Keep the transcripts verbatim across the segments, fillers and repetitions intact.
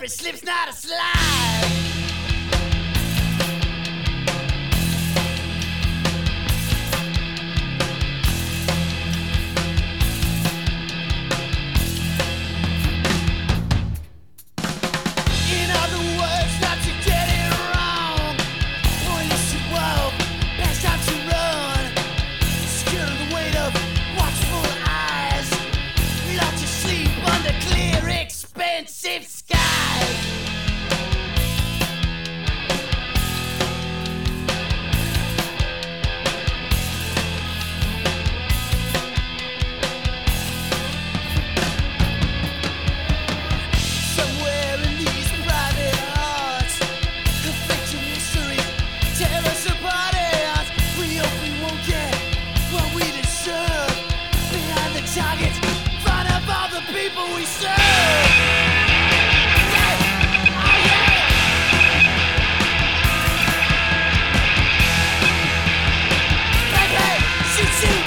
slip's not a slide. In other words, not to get it wrong. Boy, you should walk, best time to run. Scared of the weight of watchful eyes. Not to sleep under clear, expensive skies. Somewhere in these private hearts, conflicting mysteries tear us apart. And we hope we won't get what we deserve. Behind the target, in front of all the people we serve. Yeah. Oh, yeah. Hey, hey, shoot, shoot.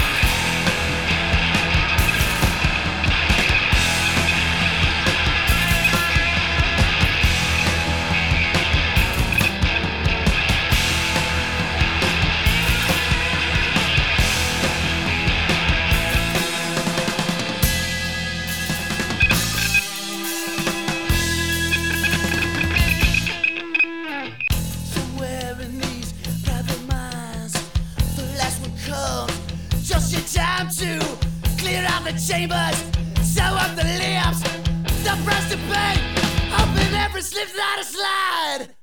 Somewhere in these private minds, the last one comes. Just your time to clear out the chambers, sew up the lips, the breast to pay, open every slip's not a slide.